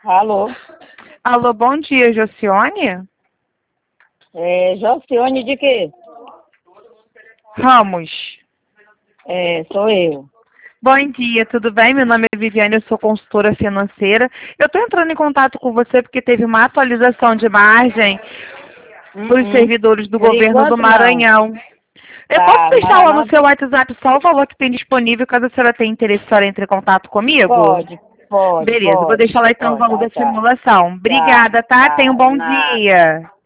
Alô? Alô, bom dia, Josiane? Josiane de quê? Ramos. Sou eu. Bom dia, tudo bem? Meu nome é Viviane, eu sou consultora financeira. Eu estou entrando em contato com você porque teve uma atualização de margem para os servidores do Por governo do enquanto, não. Maranhão. Eu posso Tá, deixar lá no Maranhão? seu WhatsApp só o valor que tem disponível, caso a senhora tenha interesse, a senhora entre em contato comigo? Pode, pode, Beleza, vou pode. deixar lá então o Pode, valor da tá. simulação. Tá, Obrigada, tá? Tenha um tá, bom nada. dia.